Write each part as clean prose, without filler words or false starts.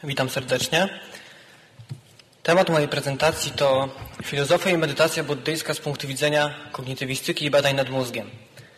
Witam serdecznie. Temat mojej prezentacji to filozofia i medytacja buddyjska z punktu widzenia kognitywistyki i badań nad mózgiem.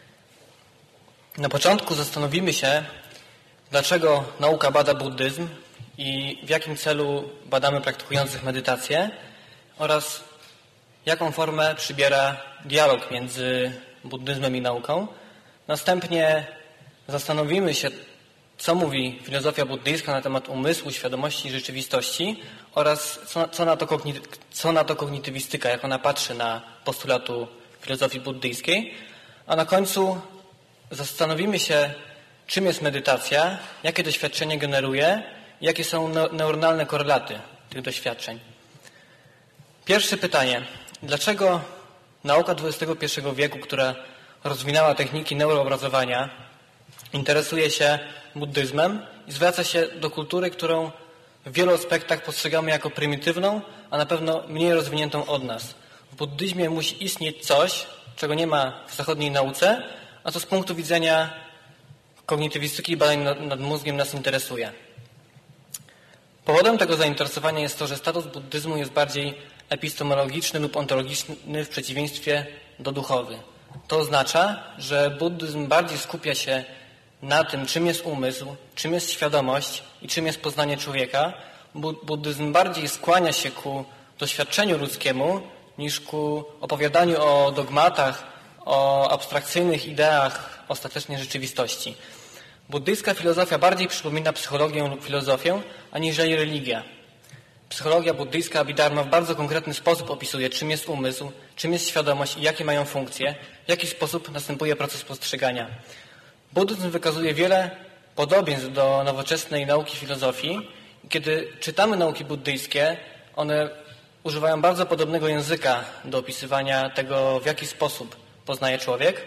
Na początku zastanowimy się, dlaczego nauka bada buddyzm i w jakim celu badamy praktykujących medytację oraz jaką formę przybiera dialog między buddyzmem i nauką. Następnie zastanowimy się, co mówi filozofia buddyjska na temat umysłu, świadomości i rzeczywistości oraz co na to kognitywistyka, jak ona patrzy na postulatu filozofii buddyjskiej. A na końcu zastanowimy się, czym jest medytacja, jakie doświadczenie generuje i jakie są neuronalne korelaty tych doświadczeń. Pierwsze pytanie. Dlaczego nauka XXI wieku, która rozwinęła techniki neuroobrazowania, interesuje się buddyzmem i zwraca się do kultury, którą w wielu aspektach postrzegamy jako prymitywną, a na pewno mniej rozwiniętą od nas. W buddyzmie musi istnieć coś, czego nie ma w zachodniej nauce, a co z punktu widzenia kognitywistyki i badań nad mózgiem nas interesuje. Powodem tego zainteresowania jest to, że status buddyzmu jest bardziej epistemologiczny lub ontologiczny w przeciwieństwie do duchowy. To oznacza, że buddyzm bardziej skupia się na tym, czym jest umysł, czym jest świadomość i czym jest poznanie człowieka. Buddyzm bardziej skłania się ku doświadczeniu ludzkiemu niż ku opowiadaniu o dogmatach, o abstrakcyjnych ideach ostatecznej rzeczywistości. Buddyjska filozofia bardziej przypomina psychologię lub filozofię, aniżeli religia. Psychologia buddyjska Abhidharma w bardzo konkretny sposób opisuje, czym jest umysł, czym jest świadomość i jakie mają funkcje, w jaki sposób następuje proces postrzegania. Buddyzm wykazuje wiele podobieństw do nowoczesnej nauki filozofii. Kiedy czytamy nauki buddyjskie, one używają bardzo podobnego języka do opisywania tego, w jaki sposób poznaje człowiek.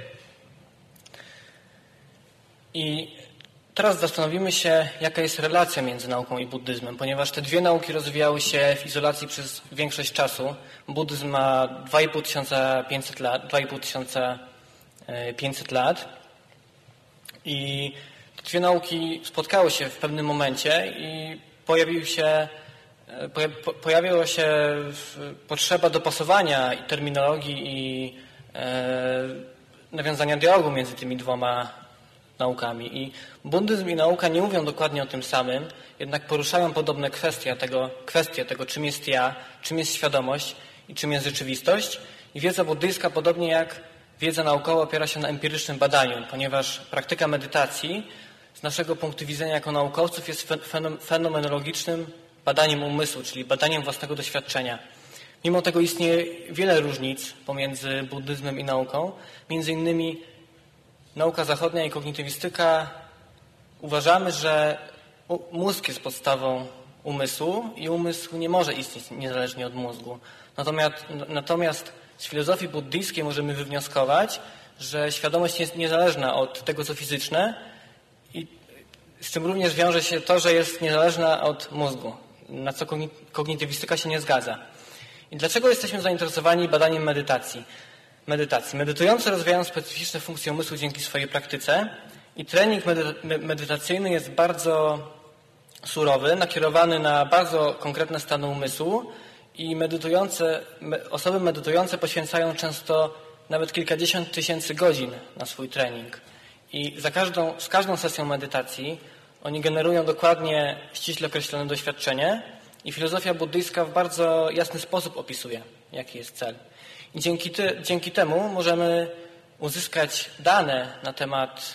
I teraz zastanowimy się, jaka jest relacja między nauką i buddyzmem, ponieważ te dwie nauki rozwijały się w izolacji przez większość czasu. Buddyzm ma 2500 lat i te dwie nauki spotkały się w pewnym momencie i pojawiła się potrzeba dopasowania i terminologii i nawiązania dialogu między tymi dwoma naukami. I buddyzm i nauka nie mówią dokładnie o tym samym, jednak poruszają podobne kwestie tego, czym jest ja, czym jest świadomość i czym jest rzeczywistość. I wiedza buddyjska, podobnie jak wiedza naukowa, opiera się na empirycznym badaniu, ponieważ praktyka medytacji z naszego punktu widzenia jako naukowców jest fenomenologicznym badaniem umysłu, czyli badaniem własnego doświadczenia. Mimo tego istnieje wiele różnic pomiędzy buddyzmem i nauką. Między innymi nauka zachodnia i kognitywistyka uważamy, że mózg jest podstawą umysłu i umysł nie może istnieć niezależnie od mózgu. Natomiast z filozofii buddyjskiej możemy wywnioskować, że świadomość jest niezależna od tego, co fizyczne i z tym również wiąże się to, że jest niezależna od mózgu, na co kognitywistyka się nie zgadza. I dlaczego jesteśmy zainteresowani badaniem medytacji? Medytujący rozwijają specyficzne funkcje umysłu dzięki swojej praktyce i trening medytacyjny jest bardzo surowy, nakierowany na bardzo konkretne stany umysłu i osoby medytujące poświęcają często nawet kilkadziesiąt tysięcy godzin na swój trening. I z każdą sesją medytacji oni generują dokładnie ściśle określone doświadczenie i filozofia buddyjska w bardzo jasny sposób opisuje, jaki jest cel. I dzięki temu możemy uzyskać dane na temat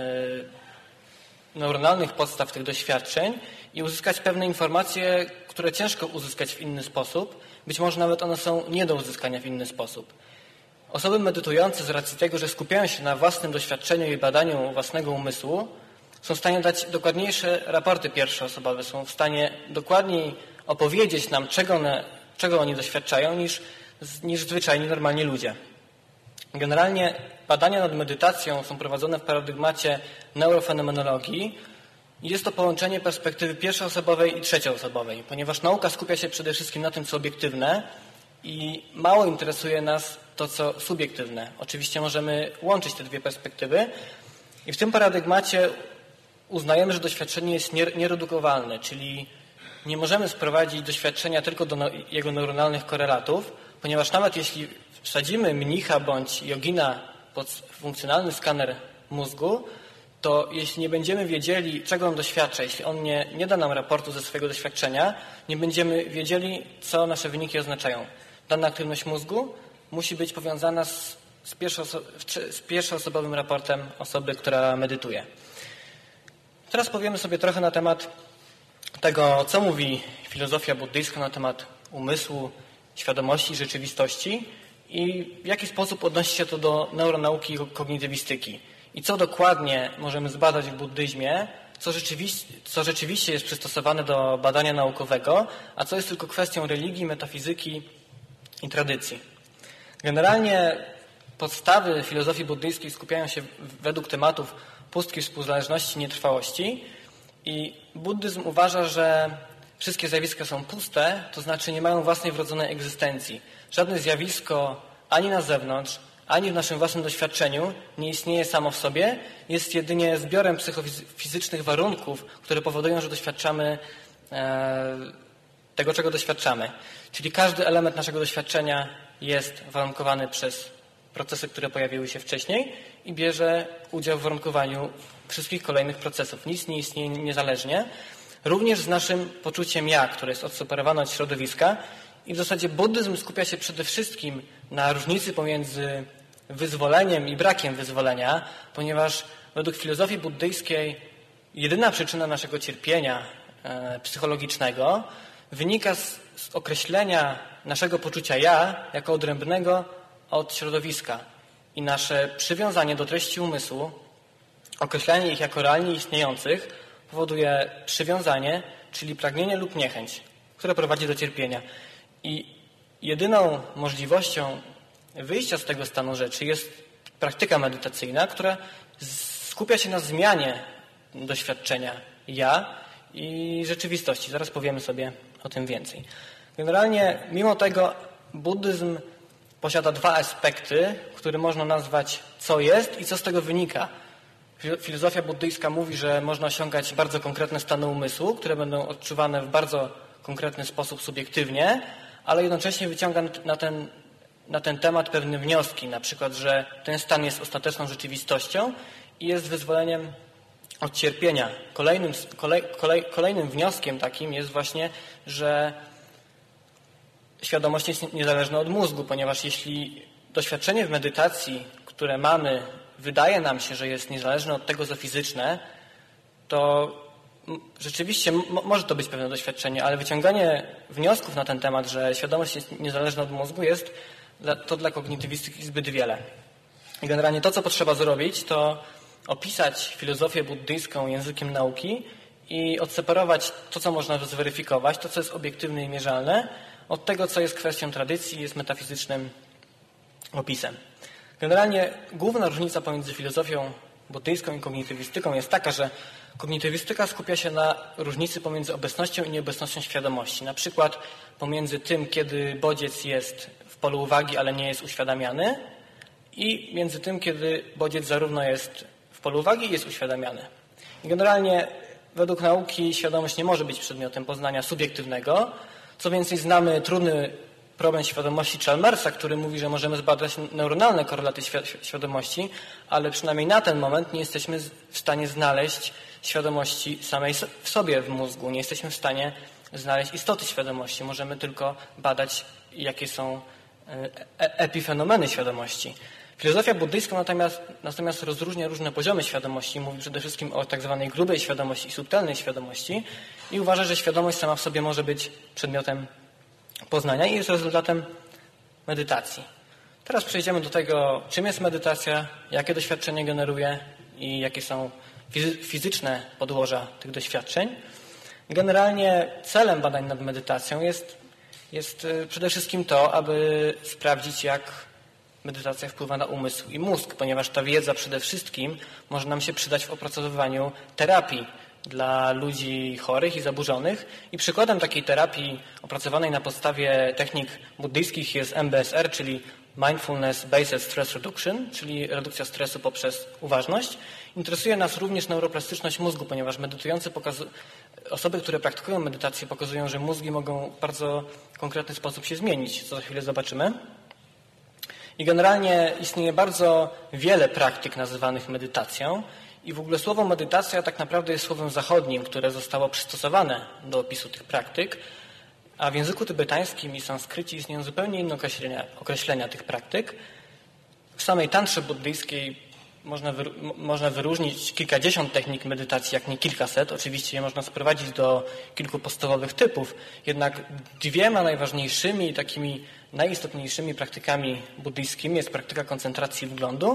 neuronalnych podstaw tych doświadczeń i uzyskać pewne informacje, które ciężko uzyskać w inny sposób. Być może nawet one są nie do uzyskania w inny sposób. Osoby medytujące z racji tego, że skupiają się na własnym doświadczeniu i badaniu własnego umysłu, są w stanie dać dokładniejsze raporty pierwszoosobowe, są w stanie dokładniej opowiedzieć nam, czego oni doświadczają, niż zwyczajni, normalni ludzie. Generalnie badania nad medytacją są prowadzone w paradygmacie neurofenomenologii i jest to połączenie perspektywy pierwszoosobowej i trzecioosobowej, ponieważ nauka skupia się przede wszystkim na tym, co obiektywne i mało interesuje nas to, co subiektywne. Oczywiście możemy łączyć te dwie perspektywy i w tym paradygmacie uznajemy, że doświadczenie jest nieredukowalne, czyli nie możemy sprowadzić doświadczenia tylko do jego neuronalnych korelatów, ponieważ nawet jeśli wsadzimy mnicha bądź jogina pod funkcjonalny skaner mózgu, to jeśli nie będziemy wiedzieli, czego on doświadcza, jeśli on nie da nam raportu ze swojego doświadczenia, nie będziemy wiedzieli, co nasze wyniki oznaczają. Dana aktywność mózgu musi być powiązana z pierwszoosobowym raportem osoby, która medytuje. Teraz powiemy sobie trochę na temat tego, co mówi filozofia buddyjska na temat umysłu, świadomości, rzeczywistości i w jaki sposób odnosi się to do neuronauki i kognitywistyki. I co dokładnie możemy zbadać w buddyzmie, co rzeczywiście jest przystosowane do badania naukowego, a co jest tylko kwestią religii, metafizyki i tradycji. Generalnie podstawy filozofii buddyjskiej skupiają się według tematów pustki, współzależności, nietrwałości i buddyzm uważa, że wszystkie zjawiska są puste, to znaczy nie mają własnej wrodzonej egzystencji. Żadne zjawisko ani na zewnątrz, ani w naszym własnym doświadczeniu nie istnieje samo w sobie, jest jedynie zbiorem psychofizycznych warunków, które powodują, że doświadczamy tego, czego doświadczamy. Czyli każdy element naszego doświadczenia jest warunkowany przez procesy, które pojawiły się wcześniej i bierze udział w warunkowaniu wszystkich kolejnych procesów. Nic nie istnieje niezależnie. Również z naszym poczuciem ja, które jest odseparowane od środowiska i w zasadzie buddyzm skupia się przede wszystkim na różnicy pomiędzy wyzwoleniem i brakiem wyzwolenia, ponieważ według filozofii buddyjskiej jedyna przyczyna naszego cierpienia psychologicznego wynika z określenia naszego poczucia ja jako odrębnego od środowiska i nasze przywiązanie do treści umysłu, określanie ich jako realnie istniejących powoduje przywiązanie, czyli pragnienie lub niechęć, które prowadzi do cierpienia. I jedyną możliwością wyjścia z tego stanu rzeczy jest praktyka medytacyjna, która skupia się na zmianie doświadczenia ja i rzeczywistości. Zaraz powiemy sobie o tym więcej. Generalnie, mimo tego, buddyzm posiada dwa aspekty, które można nazwać co jest i co z tego wynika. Filozofia buddyjska mówi, że można osiągać bardzo konkretne stany umysłu, które będą odczuwane w bardzo konkretny sposób subiektywnie, ale jednocześnie wyciąga na ten temat pewne wnioski, na przykład, że ten stan jest ostateczną rzeczywistością i jest wyzwoleniem od cierpienia. Kolejnym wnioskiem takim jest właśnie, że świadomość jest niezależna od mózgu, ponieważ jeśli doświadczenie w medytacji, które mamy, wydaje nam się, że jest niezależne od tego, co fizyczne, to rzeczywiście może to być pewne doświadczenie, ale wyciąganie wniosków na ten temat, że świadomość jest niezależna od mózgu, jest to dla kognitywistyki zbyt wiele. I generalnie to, co potrzeba zrobić, to opisać filozofię buddyjską językiem nauki i odseparować to, co można zweryfikować, to, co jest obiektywne i mierzalne, od tego, co jest kwestią tradycji i jest metafizycznym opisem. Generalnie główna różnica pomiędzy filozofią buddyjską i kognitywistyką jest taka, że kognitywistyka skupia się na różnicy pomiędzy obecnością i nieobecnością świadomości. Na przykład pomiędzy tym, kiedy bodziec jest w polu uwagi, ale nie jest uświadamiany i między tym, kiedy bodziec zarówno jest w polu uwagi i jest uświadamiany. I generalnie według nauki świadomość nie może być przedmiotem poznania subiektywnego. Co więcej, znamy trudny problem świadomości Chalmersa, który mówi, że możemy zbadać neuronalne korelaty świadomości, ale przynajmniej na ten moment nie jesteśmy w stanie znaleźć świadomości samej w sobie w mózgu. Nie jesteśmy w stanie znaleźć istoty świadomości. Możemy tylko badać, jakie są epifenomeny świadomości. Filozofia buddyjska natomiast rozróżnia różne poziomy świadomości. Mówi przede wszystkim o tak zwanej grubej świadomości i subtelnej świadomości i uważa, że świadomość sama w sobie może być przedmiotem poznania i jest rezultatem medytacji. Teraz przejdziemy do tego, czym jest medytacja, jakie doświadczenie generuje i jakie są fizyczne podłoża tych doświadczeń. Generalnie celem badań nad medytacją jest przede wszystkim to, aby sprawdzić, jak medytacja wpływa na umysł i mózg, ponieważ ta wiedza przede wszystkim może nam się przydać w opracowywaniu terapii dla ludzi chorych i zaburzonych. I przykładem takiej terapii opracowanej na podstawie technik buddyjskich jest MBSR, czyli Mindfulness Based Stress Reduction, czyli redukcja stresu poprzez uważność. Interesuje nas również neuroplastyczność mózgu, ponieważ medytujący osoby, które praktykują medytację, pokazują, że mózgi mogą w bardzo konkretny sposób się zmienić, co za chwilę zobaczymy. I generalnie istnieje bardzo wiele praktyk nazywanych medytacją i w ogóle słowo medytacja tak naprawdę jest słowem zachodnim, które zostało przystosowane do opisu tych praktyk, a w języku tybetańskim i sanskrycie istnieją zupełnie inne określenia tych praktyk. W samej tantrze buddyjskiej można wyróżnić kilkadziesiąt technik medytacji, jak nie kilkaset. Oczywiście je można sprowadzić do kilku podstawowych typów. Jednak dwiema najważniejszymi i takimi najistotniejszymi praktykami buddyjskimi jest praktyka koncentracji wglądu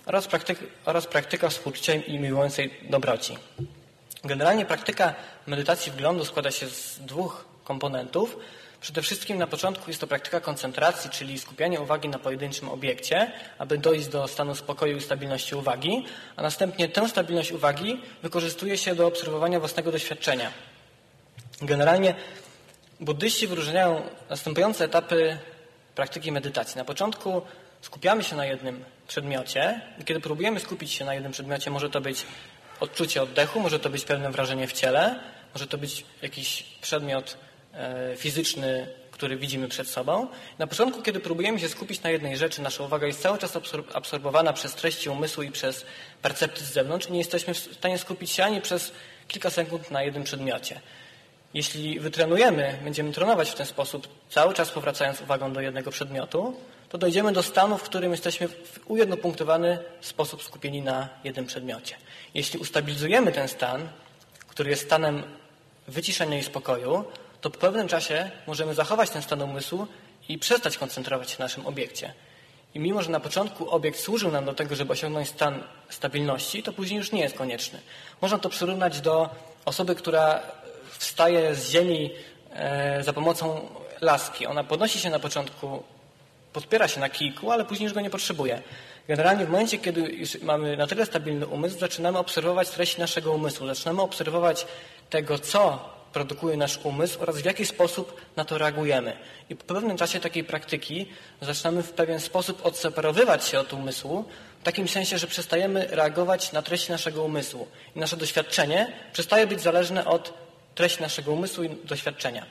oraz praktyka współczucia i miłującej dobroci. Generalnie praktyka medytacji wglądu składa się z dwóch komponentów. Przede wszystkim na początku jest to praktyka koncentracji, czyli skupianie uwagi na pojedynczym obiekcie, aby dojść do stanu spokoju i stabilności uwagi, a następnie tę stabilność uwagi wykorzystuje się do obserwowania własnego doświadczenia. Generalnie buddyści wyróżniają następujące etapy praktyki medytacji. Na początku skupiamy się na jednym przedmiocie i kiedy próbujemy skupić się na jednym przedmiocie, może to być odczucie oddechu, może to być pewne wrażenie w ciele, może to być jakiś przedmiot fizyczny, który widzimy przed sobą. Na początku, kiedy próbujemy się skupić na jednej rzeczy, nasza uwaga jest cały czas absorbowana przez treści umysłu i przez percepcje z zewnątrz i nie jesteśmy w stanie skupić się ani przez kilka sekund na jednym przedmiocie. Jeśli wytrenujemy, będziemy trenować w ten sposób, cały czas powracając uwagą do jednego przedmiotu, to dojdziemy do stanu, w którym jesteśmy w ujednopunktowany sposób skupieni na jednym przedmiocie. Jeśli ustabilizujemy ten stan, który jest stanem wyciszenia i spokoju, to po pewnym czasie możemy zachować ten stan umysłu i przestać koncentrować się na naszym obiekcie. I mimo, że na początku obiekt służył nam do tego, żeby osiągnąć stan stabilności, to później już nie jest konieczny. Można to przyrównać do osoby, która wstaje z ziemi za pomocą laski. Ona podnosi się na początku, podpiera się na kijku, ale później już go nie potrzebuje. Generalnie w momencie, kiedy już mamy na tyle stabilny umysł, zaczynamy obserwować treści naszego umysłu, zaczynamy obserwować tego, co produkuje nasz umysł oraz w jaki sposób na to reagujemy. I po pewnym czasie takiej praktyki zaczynamy w pewien sposób odseparowywać się od umysłu, w takim sensie, że przestajemy reagować na treści naszego umysłu. I nasze doświadczenie przestaje być zależne od treści naszego umysłu i doświadczenia.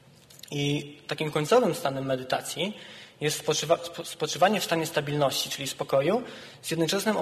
I takim końcowym stanem medytacji jest spoczywanie w stanie stabilności, czyli spokoju, z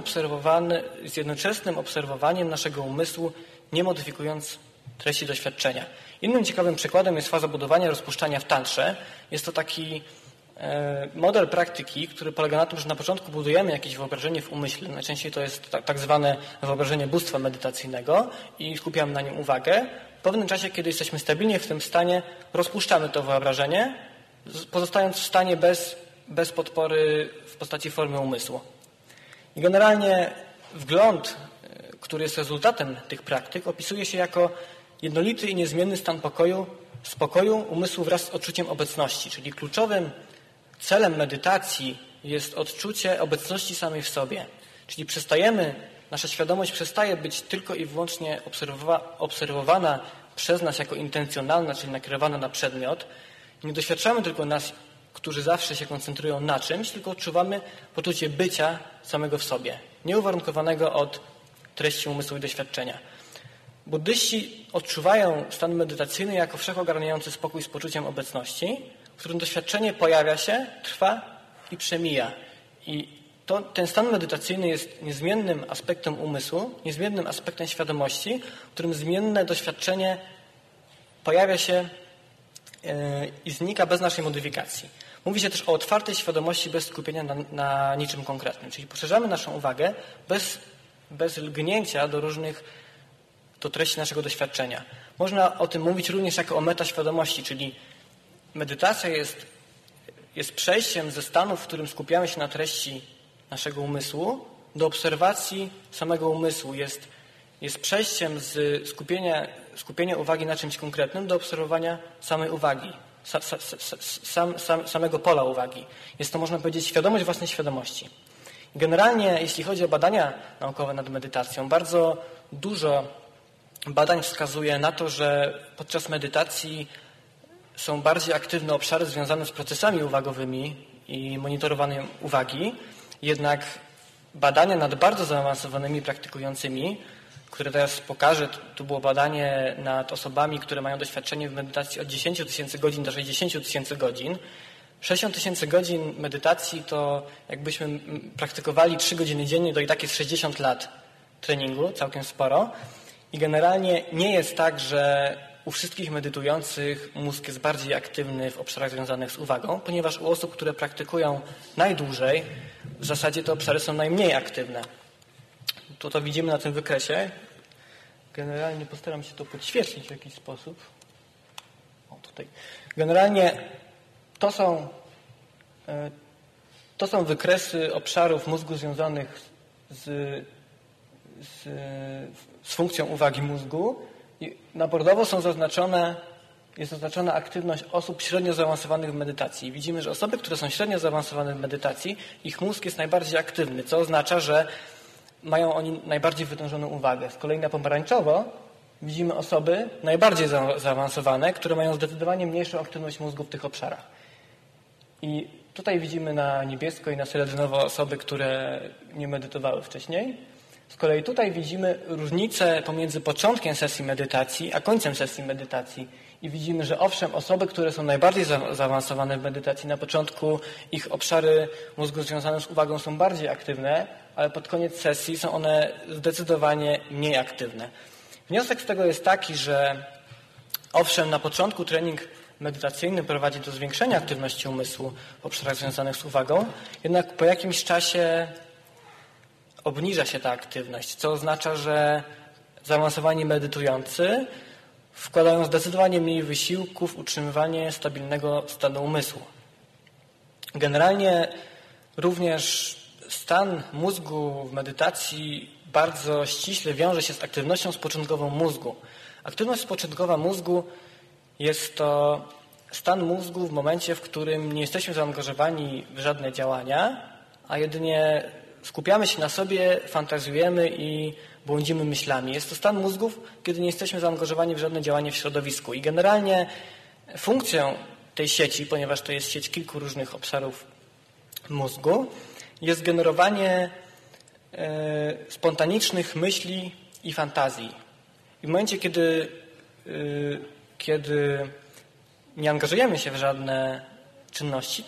jednoczesnym obserwowaniem naszego umysłu, nie modyfikując treści doświadczenia. Innym ciekawym przykładem jest faza budowania rozpuszczania w tantrze. Jest to taki model praktyki, który polega na tym, że na początku budujemy jakieś wyobrażenie w umyśle. Najczęściej to jest tak zwane wyobrażenie bóstwa medytacyjnego i skupiamy na nim uwagę. W pewnym czasie, kiedy jesteśmy stabilnie w tym stanie, rozpuszczamy to wyobrażenie, pozostając w stanie bez podpory w postaci formy umysłu. I generalnie wgląd, który jest rezultatem tych praktyk, opisuje się jako jednolity i niezmienny stan spokoju umysłu wraz z odczuciem obecności. Czyli kluczowym celem medytacji jest odczucie obecności samej w sobie. Czyli nasza świadomość przestaje być tylko i wyłącznie obserwowana przez nas jako intencjonalna, czyli nakierowana na przedmiot. Nie doświadczamy tylko nas, którzy zawsze się koncentrują na czymś, tylko odczuwamy poczucie bycia samego w sobie, nieuwarunkowanego od treści umysłu i doświadczenia. Buddyści odczuwają stan medytacyjny jako wszechogarniający spokój z poczuciem obecności, w którym doświadczenie pojawia się, trwa i przemija. I ten stan medytacyjny jest niezmiennym aspektem umysłu, niezmiennym aspektem świadomości, w którym zmienne doświadczenie pojawia się i znika bez naszej modyfikacji. Mówi się też o otwartej świadomości bez skupienia na niczym konkretnym. Czyli poszerzamy naszą uwagę bez lgnięcia do treści naszego doświadczenia. Można o tym mówić również jako o metaświadomości, czyli medytacja jest przejściem ze stanu, w którym skupiamy się na treści naszego umysłu, do obserwacji samego umysłu. Jest przejściem z skupienia uwagi na czymś konkretnym do obserwowania samej uwagi, samego pola uwagi. Jest to, można powiedzieć, świadomość własnej świadomości. Generalnie, jeśli chodzi o badania naukowe nad medytacją, bardzo dużo badań wskazuje na to, że podczas medytacji są bardziej aktywne obszary związane z procesami uwagowymi i monitorowaniem uwagi. Jednak badania nad bardzo zaawansowanymi praktykującymi które teraz pokażę, tu było badanie nad osobami, które mają doświadczenie w medytacji od 10 tysięcy godzin do 60 tysięcy godzin. 60 tysięcy godzin medytacji to jakbyśmy praktykowali 3 godziny dziennie, to i tak jest 60 lat treningu, całkiem sporo. I generalnie nie jest tak, że u wszystkich medytujących mózg jest bardziej aktywny w obszarach związanych z uwagą, ponieważ u osób, które praktykują najdłużej, w zasadzie te obszary są najmniej aktywne. To widzimy na tym wykresie. Generalnie postaram się to podświetlić w jakiś sposób. O, tutaj. Generalnie to są wykresy obszarów mózgu związanych z funkcją uwagi mózgu. I na bordowo jest zaznaczona aktywność osób średnio zaawansowanych w medytacji. Widzimy, że osoby, które są średnio zaawansowane w medytacji, ich mózg jest najbardziej aktywny, co oznacza, że mają oni najbardziej wytężoną uwagę. Z kolei na pomarańczowo widzimy osoby najbardziej zaawansowane, które mają zdecydowanie mniejszą aktywność mózgu w tych obszarach. I tutaj widzimy na niebiesko i na srebrnowo osoby, które nie medytowały wcześniej. Z kolei tutaj widzimy różnicę pomiędzy początkiem sesji medytacji a końcem sesji medytacji. I widzimy, że owszem, osoby, które są najbardziej zaawansowane w medytacji, na początku ich obszary mózgu związane z uwagą są bardziej aktywne, ale pod koniec sesji są one zdecydowanie mniej aktywne. Wniosek z tego jest taki, że owszem, na początku trening medytacyjny prowadzi do zwiększenia aktywności umysłu w obszarach związanych z uwagą, jednak po jakimś czasie obniża się ta aktywność, co oznacza, że zaawansowani medytujący wkładają zdecydowanie mniej wysiłku w utrzymywanie stabilnego stanu umysłu. Generalnie również stan mózgu w medytacji bardzo ściśle wiąże się z aktywnością spoczynkową mózgu. Aktywność spoczynkowa mózgu jest to stan mózgu w momencie, w którym nie jesteśmy zaangażowani w żadne działania, a jedynie skupiamy się na sobie, fantazjujemy i błądzimy myślami. Jest to stan mózgów, kiedy nie jesteśmy zaangażowani w żadne działanie w środowisku. I generalnie funkcją tej sieci, ponieważ to jest sieć kilku różnych obszarów mózgu, jest generowanie spontanicznych myśli i fantazji. I w momencie, kiedy nie angażujemy się w żadne czynności,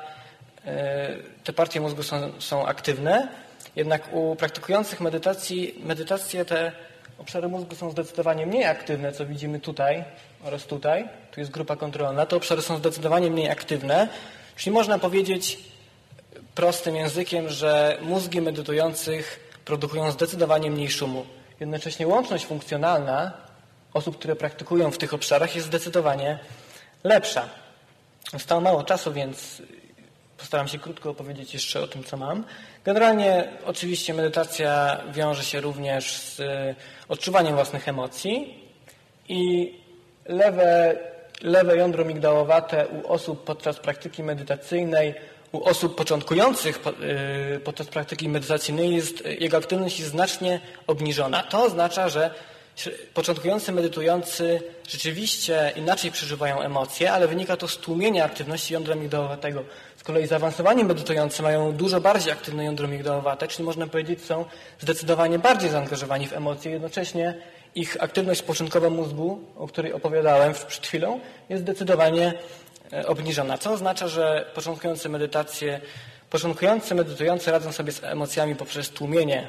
te partie mózgu są aktywne, jednak u praktykujących medytacje te obszary mózgu są zdecydowanie mniej aktywne, co widzimy tutaj oraz tutaj. Tu jest grupa kontrolna. Te obszary są zdecydowanie mniej aktywne, czyli można powiedzieć prostym językiem, że mózgi medytujących produkują zdecydowanie mniej szumu. Jednocześnie łączność funkcjonalna osób, które praktykują w tych obszarach jest zdecydowanie lepsza. Zostało mało czasu, więc postaram się krótko opowiedzieć jeszcze o tym, co mam. Generalnie oczywiście medytacja wiąże się również z odczuwaniem własnych emocji i lewe jądro migdałowate u osób podczas praktyki medytacyjnej, u osób początkujących podczas praktyki medytacyjnej jego aktywność jest znacznie obniżona. To oznacza, że początkujący medytujący rzeczywiście inaczej przeżywają emocje, ale wynika to z tłumienia aktywności jądra migdałowatego. Z kolei zaawansowani medytujący mają dużo bardziej aktywne jądro migdałowate, czyli można powiedzieć, są zdecydowanie bardziej zaangażowani w emocje. Jednocześnie ich aktywność spoczynkowa mózgu, o której opowiadałem przed chwilą, jest zdecydowanie obniżona, co oznacza, że początkujący medytujący radzą sobie z emocjami poprzez tłumienie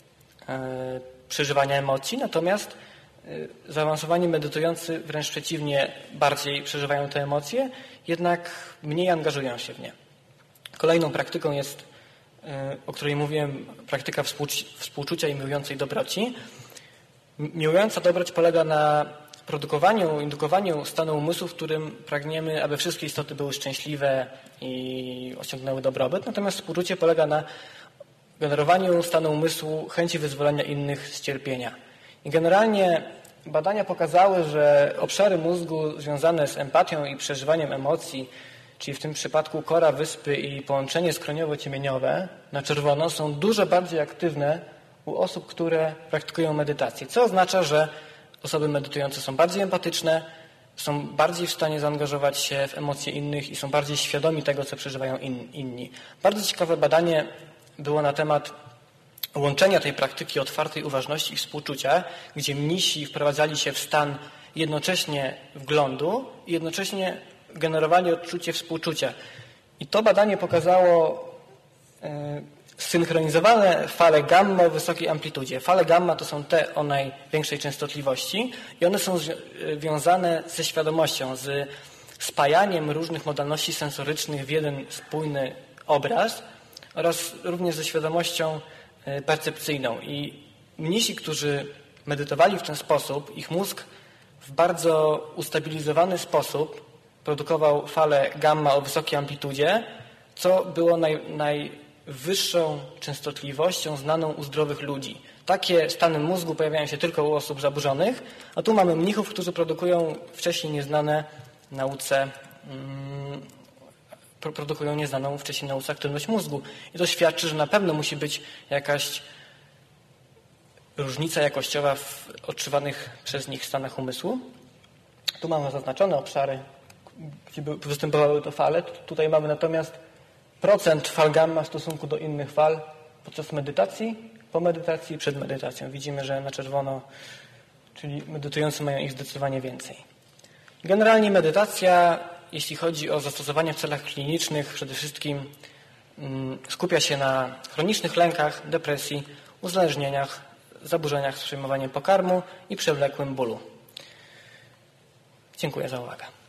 przeżywania emocji, natomiast zaawansowani medytujący wręcz przeciwnie bardziej przeżywają te emocje, jednak mniej angażują się w nie. Kolejną praktyką jest, o której mówiłem, praktyka współczucia i miłującej dobroci. Miłująca dobroć polega na indukowaniu stanu umysłu, w którym pragniemy, aby wszystkie istoty były szczęśliwe i osiągnęły dobrobyt, natomiast współczucie polega na generowaniu stanu umysłu chęci wyzwolenia innych z cierpienia. I generalnie badania pokazały, że obszary mózgu związane z empatią i przeżywaniem emocji, czyli w tym przypadku kora wyspy i połączenie skroniowo-ciemieniowe na czerwono, są dużo bardziej aktywne u osób, które praktykują medytację, co oznacza, że osoby medytujące są bardziej empatyczne, są bardziej w stanie zaangażować się w emocje innych i są bardziej świadomi tego, co przeżywają inni. Bardzo ciekawe badanie było na temat łączenia tej praktyki otwartej uważności i współczucia, gdzie mnisi wprowadzali się w stan jednocześnie wglądu i jednocześnie generowali odczucie współczucia. I to badanie pokazało synchronizowane fale gamma o wysokiej amplitudzie. Fale gamma to są te o największej częstotliwości i one są związane ze świadomością, z spajaniem różnych modalności sensorycznych w jeden spójny obraz oraz również ze świadomością percepcyjną. I mnisi, którzy medytowali w ten sposób, ich mózg w bardzo ustabilizowany sposób produkował fale gamma o wysokiej amplitudzie, co było najwyższą częstotliwością znaną u zdrowych ludzi. Takie stany mózgu pojawiają się tylko u osób zaburzonych, a tu mamy mnichów, którzy produkują wcześniej nieznane nauce, aktywność mózgu. I to świadczy, że na pewno musi być jakaś różnica jakościowa w odczuwanych przez nich stanach umysłu. Tu mamy zaznaczone obszary, gdzie występowały to fale. Tutaj mamy natomiast procent fal gamma w stosunku do innych fal podczas medytacji, po medytacji i przed medytacją. Widzimy, że na czerwono, czyli medytujący mają ich zdecydowanie więcej. Generalnie medytacja, jeśli chodzi o zastosowanie w celach klinicznych, przede wszystkim skupia się na chronicznych lękach, depresji, uzależnieniach, zaburzeniach z przyjmowaniem pokarmu i przewlekłym bólu. Dziękuję za uwagę.